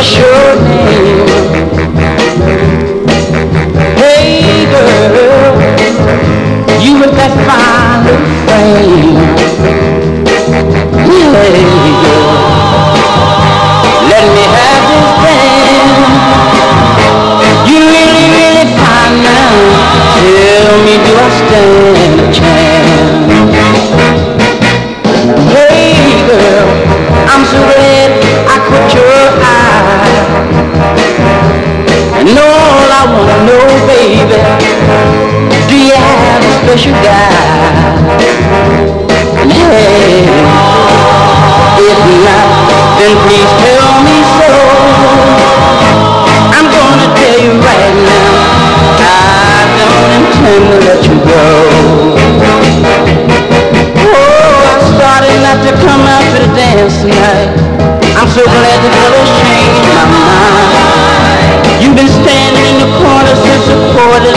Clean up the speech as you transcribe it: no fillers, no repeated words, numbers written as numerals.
what's your name? Hey girl, you with that fine little frame. Hey girl, let me have this thing. You really, really fine now. Tell me, do I stand a chance? Hey girl, I'm so glad I caught your eye. And all I wanna know, baby, do you have a special guy? And hey, if not, then please tell me so. I'm gonna tell you right now, I don't intend to let you go. Oh, I started not to come out to the dance tonight. I'm so glad the fellas changed my mind. You've been standing in the corner since a quarter